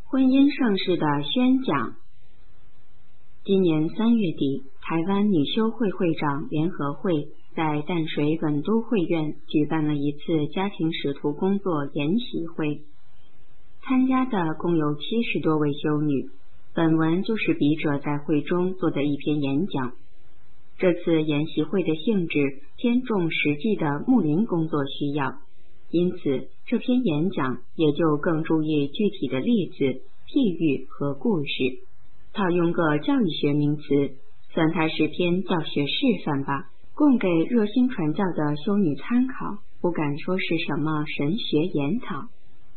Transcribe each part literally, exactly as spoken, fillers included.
婚姻盛世的宣讲。今年三月底，台湾女修会会长联合会在淡水本都会院举办了一次家庭使徒工作研习会，参加的共有七十多位修女。本文就是笔者在会中做的一篇演讲。这次研习会的性质偏重实际的牧灵工作需要，因此这篇演讲也就更注意具体的例子、譬喻和故事。套用个教育学名词，算它是篇教学示范吧，供给热心传教的修女参考，不敢说是什么神学研讨。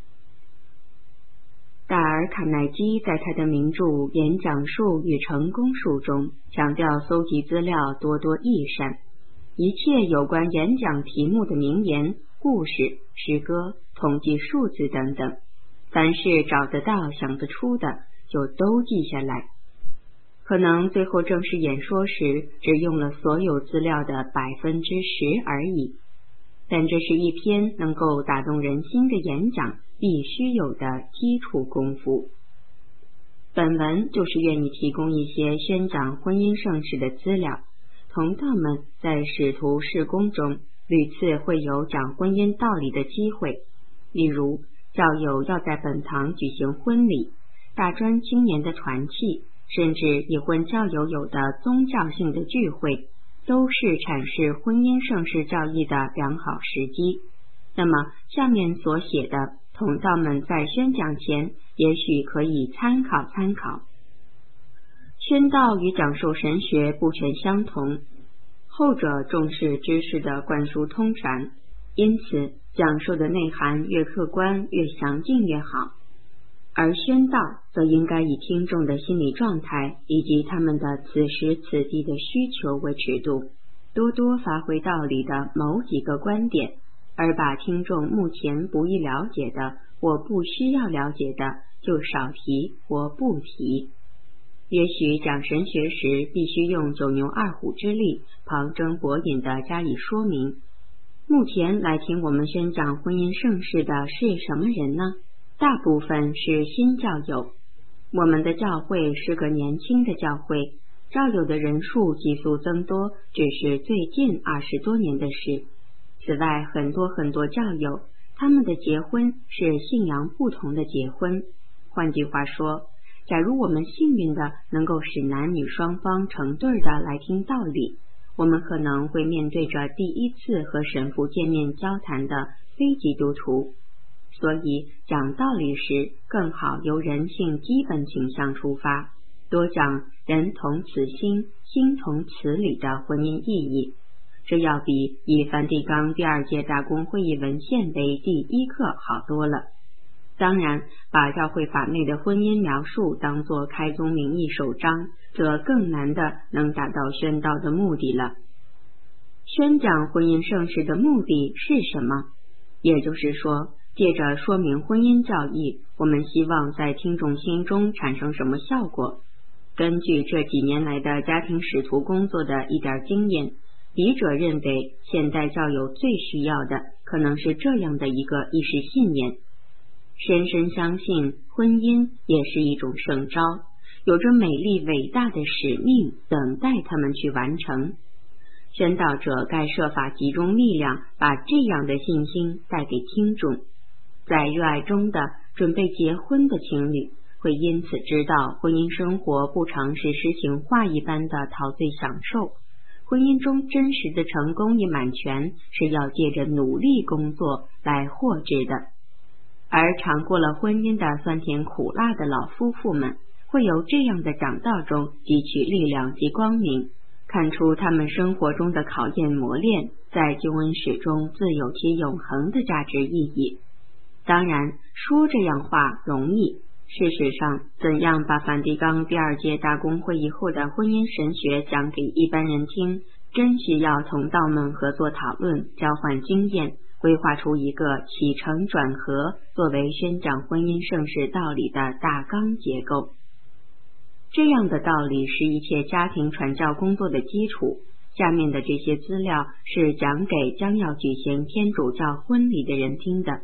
达尔卡耐基在他的名著《演讲术与成功术》中强调搜集资料多多益善，一切有关演讲题目的名言、故事、诗歌、统计数字等等，凡是找得到想得出的就都记下来。可能最后正式演说时只用了所有资料的百分之十而已，但这是一篇能够打动人心的演讲必须有的基础功夫。本文就是愿意提供一些宣讲婚姻盛世的资料，同道们在使徒事工中屡次会有讲婚姻道理的机会，例如教友要在本堂举行婚礼，大专青年的团契，甚至已婚教友有的宗教性的聚会，都是阐释婚姻盛世教义的良好时机。那么下面所写的同道们在宣讲前也许可以参考参考。宣道与讲授神学不全相同，后者重视知识的灌输通传，因此讲授的内涵越客观越详尽越好。而宣道则应该以听众的心理状态以及他们的此时此地的需求为尺度，多多发挥道理的某几个观点，而把听众目前不易了解的或不需要了解的就少提或不提。也许讲神学时必须用九牛二虎之力，旁征博引的加以说明。目前来听我们宣讲婚姻盛世的是什么人呢？大部分是新教友。我们的教会是个年轻的教会，教友的人数急速增多只是最近二十多年的事。此外，很多很多教友，他们的结婚是信仰不同的结婚。换句话说，假如我们幸运的能够使男女双方成对的来听道理，我们可能会面对着第一次和神父见面交谈的非基督徒。所以讲道理时更好由人性基本倾向出发，多讲人同此心，心同此理的婚姻意义。这要比以梵蒂冈第二届大公会议文献为第一课好多了。当然，把教会法内的婚姻描述当作开宗明义首章，则更难的能达到宣道的目的了。宣讲婚姻盛世的目的是什么？也就是说，借着说明婚姻教义，我们希望在听众心中产生什么效果？根据这几年来的家庭使徒工作的一点经验，笔者认为现代教友最需要的可能是这样的一个意识信念：深深相信婚姻也是一种圣召，有着美丽伟大的使命等待他们去完成。宣道者该设法集中力量，把这样的信心带给听众。在热爱中的准备结婚的情侣会因此知道，婚姻生活不常是诗情画意般的陶醉享受，婚姻中真实的成功与满全是要借着努力工作来获知的。而尝过了婚姻的酸甜苦辣的老夫妇们，会由这样的讲道中汲取力量及光明，看出他们生活中的考验磨练在救恩史中自有其永恒的价值意义。当然，说这样话容易，事实上，怎样把梵蒂冈第二届大公会议后的婚姻神学讲给一般人听，真需要同道们合作讨论，交换经验，规划出一个起承转合作为宣讲婚姻盛世道理的大纲结构。这样的道理是一切家庭传教工作的基础。下面的这些资料是讲给将要举行天主教婚礼的人听的，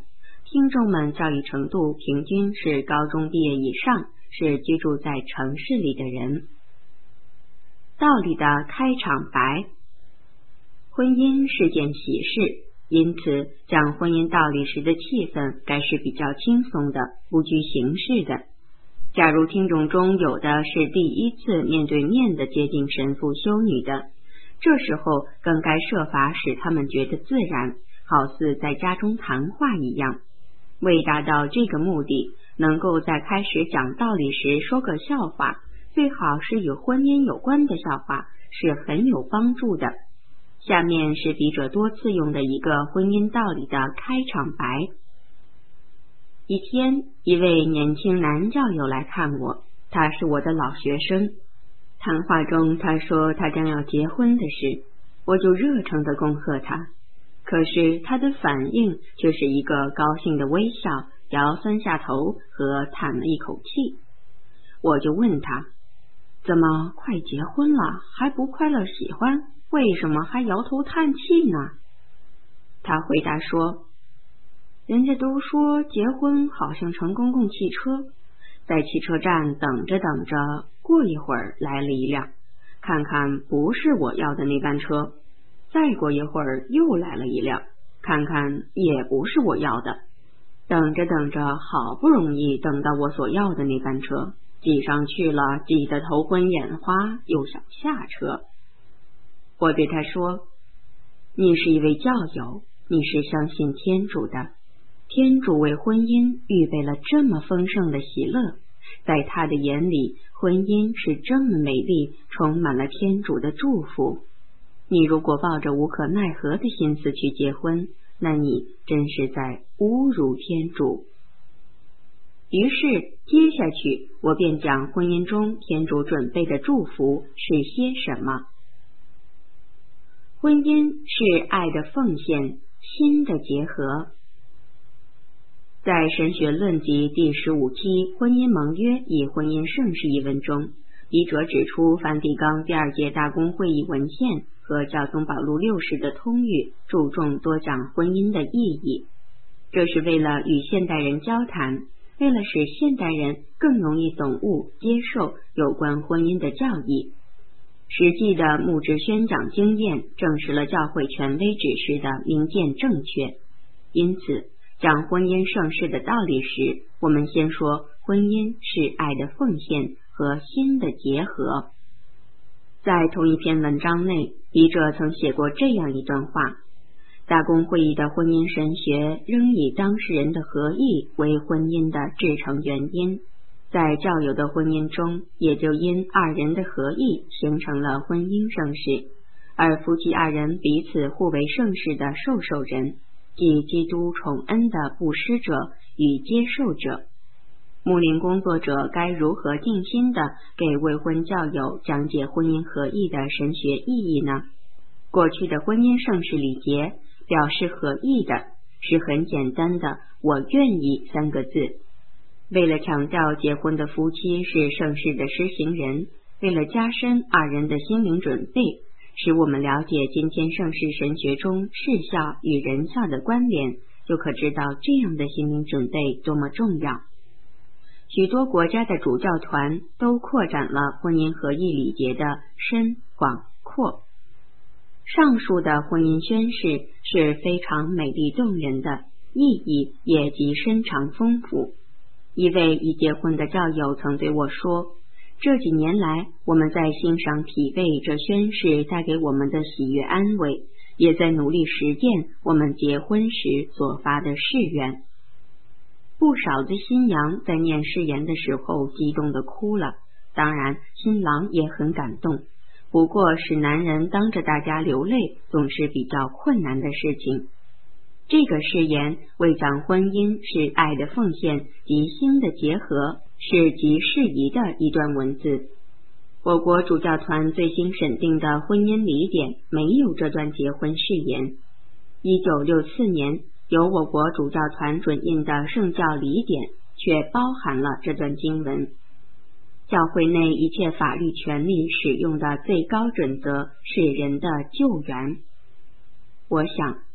听众们教育程度平均是高中毕业以上，是居住在城市里的人。道理的开场白。婚姻是件喜事，因此讲婚姻道理时的气氛该是比较轻松的，不拘形式的。假如听众中有的是第一次面对面的接近神父修女的，这时候更该设法使他们觉得自然，好似在家中谈话一样。为达到这个目的，能够在开始讲道理时说个笑话，最好是与婚姻有关的笑话，是很有帮助的。下面是笔者多次用的一个婚姻道理的开场白。一天，一位年轻男教友来看我，他是我的老学生。谈话中他说他将要结婚的事，我就热诚地恭贺他。可是他的反应却是一个高兴的微笑，摇三下头和叹了一口气。我就问他，怎么快结婚了还不快乐喜欢，为什么还摇头叹气呢？他回答说，人家都说结婚好像乘公共汽车，在汽车站等着等着，过一会儿来了一辆，看看不是我要的那班车，再过一会儿又来了一辆，看看也不是我要的，等着等着，好不容易等到我所要的那班车，挤上去了，挤得头昏眼花，又想下车。我对他说，你是一位教友，你是相信天主的，天主为婚姻预备了这么丰盛的喜乐，在他的眼里，婚姻是这么美丽，充满了天主的祝福。你如果抱着无可奈何的心思去结婚，那你真是在侮辱天主。于是接下去我便讲婚姻中天主准备的祝福是些什么。婚姻是爱的奉献，心的结合。在《神学论集》第十五期婚姻盟约与婚姻盛世一文中，笔者指出梵蒂冈第二届大公会议文献和教宗保禄六世的通谕注重多讲婚姻的意义，这是为了与现代人交谈，为了使现代人更容易懂悟接受有关婚姻的教义。实际的牧职宣讲经验证实了教会权威指示的明见正确。因此讲婚姻盛世的道理时，我们先说婚姻是爱的奉献和心的结合。在同一篇文章内，笔者曾写过这样一段话，大公会议的婚姻神学仍以当事人的合意为婚姻的制成原因，在教友的婚姻中，也就因二人的合意形成了婚姻盛世，而夫妻二人彼此互为盛世的受受人，即基督宠恩的布施者与接受者。牧灵工作者该如何尽心地给未婚教友讲解婚姻合意的神学意义呢？过去的婚姻盛世礼节表示合意的是很简单的我愿意三个字。为了强调结婚的夫妻是盛世的施行人，为了加深二人的心灵准备，使我们了解今天盛世神学中事孝与人孝的关联，就可知道这样的心灵准备多么重要。许多国家的主教团都扩展了婚姻合意礼节的深广阔。上述的婚姻宣誓是非常美丽动人的，意义也极深长丰富。一位已结婚的教友曾对我说，这几年来我们在欣赏体味这宣誓带给我们的喜悦安慰，也在努力实践我们结婚时所发的誓愿。不少的新娘在念誓言的时候激动地哭了，当然新郎也很感动，不过使男人当着大家流泪总是比较困难的事情。这个誓言为讲婚姻是爱的奉献及心的结合，是极适宜的一段文字。我国主教团最新审定的婚姻礼典没有这段结婚誓言。一九六四年由我国主教团准印的圣教礼典却包含了这段经文。教会内一切法律权利使用的最高准则是人的救援。我想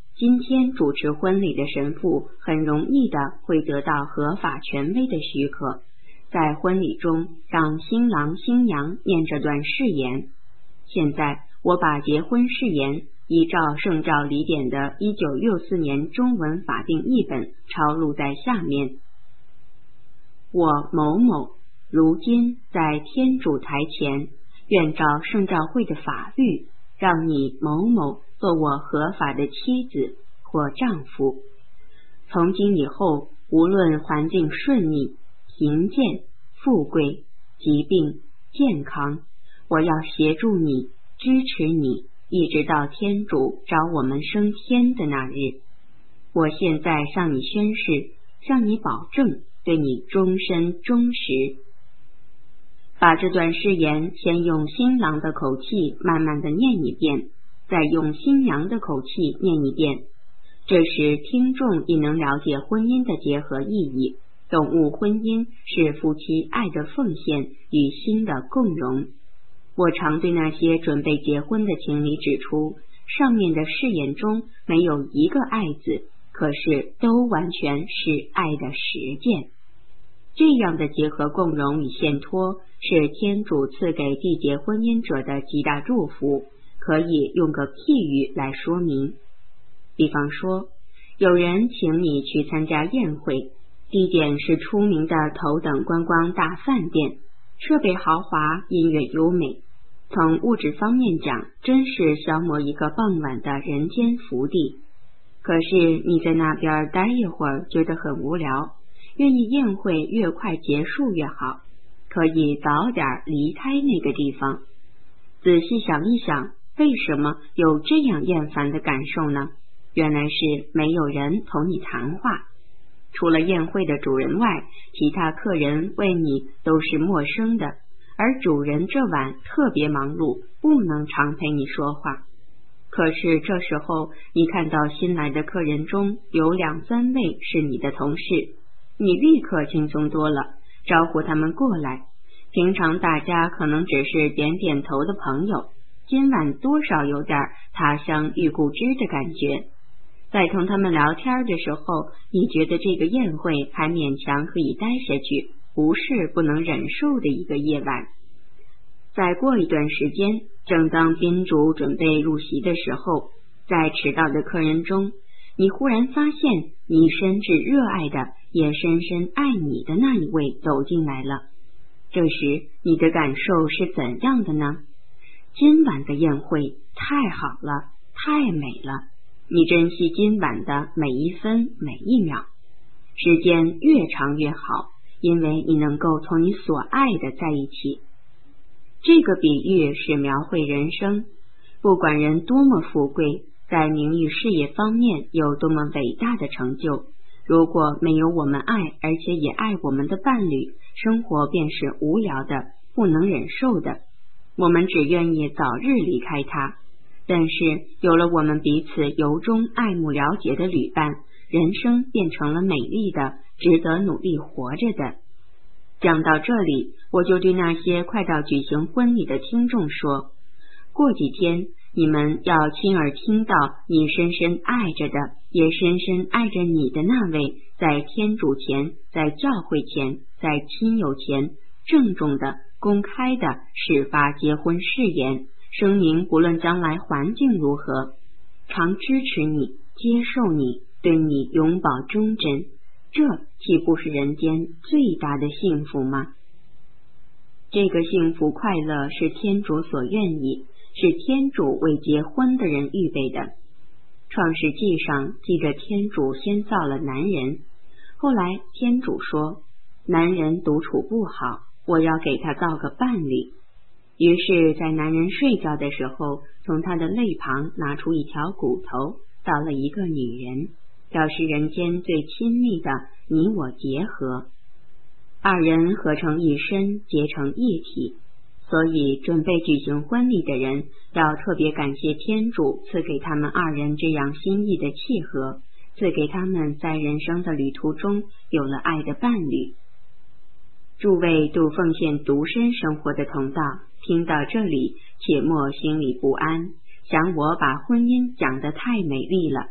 今天主持婚礼的神父很容易的会得到合法权威的许可，在婚礼中让新郎新娘念这段誓言。现在我把结婚誓言依照圣召礼典的一九六四年中文法定译本抄录在下面。我某某如今在天主台前，愿照圣召会的法律，让你某某做我合法的妻子或丈夫。从今以后，无论环境顺利、贫贱、富贵、疾病、健康，我要协助你，支持你，一直到天主召我们升天的那日。我现在向你宣誓，向你保证，对你终身忠实。把这段誓言先用新郎的口气慢慢的念一遍，再用新娘的口气念一遍，这时听众亦能了解婚姻的结合意义，懂悟婚姻是夫妻爱的奉献与心的共融。我常对那些准备结婚的情侣指出，上面的誓言中没有一个爱字，可是都完全是爱的实践。这样的结合共融与献托是天主赐给缔结婚姻者的极大祝福，可以用个譬喻来说明。比方说，有人请你去参加宴会，地点是出名的头等观光大饭店，设备豪华，音乐优美，从物质方面讲，真是消磨一个傍晚的人间福地。可是你在那边待一会儿，觉得很无聊，愿意宴会越快结束越好，可以早点离开那个地方。仔细想一想，为什么有这样厌烦的感受呢？原来是没有人同你谈话。除了宴会的主人外，其他客人为你都是陌生的，而主人这晚特别忙碌，不能常陪你说话。可是这时候，你看到新来的客人中有两三位是你的同事，你立刻轻松多了，招呼他们过来。平常大家可能只是点点头的朋友，今晚多少有点他乡遇故知的感觉。在同他们聊天的时候，你觉得这个宴会还勉强可以待下去，不是不能忍受的一个夜晚。再过一段时间，正当宾主准备入席的时候，在迟到的客人中，你忽然发现你深挚热爱的也深深爱你的那一位走进来了。这时你的感受是怎样的呢？今晚的宴会太好了，太美了，你珍惜今晚的每一分每一秒，时间越长越好，因为你能够同你所爱的在一起。这个比喻是描绘人生，不管人多么富贵，在名誉事业方面有多么伟大的成就，如果没有我们爱而且也爱我们的伴侣，生活便是无聊的，不能忍受的，我们只愿意早日离开他。但是有了我们彼此由衷爱慕了解的旅伴，人生变成了美丽的，值得努力活着的。讲到这里，我就对那些快到举行婚礼的听众说，过几天你们要亲耳听到你深深爱着的，也深深爱着你的那位，在天主前，在教会前，在亲友前，郑重的、公开的始发结婚誓言，声明不论将来环境如何，常支持你，接受你，对你永葆忠贞，这岂不是人间最大的幸福吗？这个幸福快乐是天主所愿意，是天主为结婚的人预备的。创世纪上记着天主先造了男人，后来天主说，男人独处不好，我要给他造个伴侣。于是在男人睡觉的时候，从他的肋旁拿出一条骨头，造了一个女人，表示人间最亲密的你我结合，二人合成一身，结成一体。所以准备举行婚礼的人要特别感谢天主赐给他们二人这样心意的契合，赐给他们在人生的旅途中有了爱的伴侣。诸位度奉献独身生活的同道，听到这里且莫心里不安，想我把婚姻讲得太美丽了，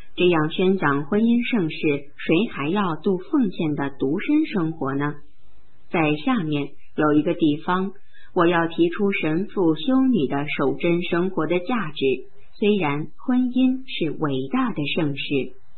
这样宣讲婚姻盛世，谁还要度奉献的独身生活呢？在下面有一个地方，我要提出神父修女的守贞生活的价值。虽然婚姻是伟大的盛事，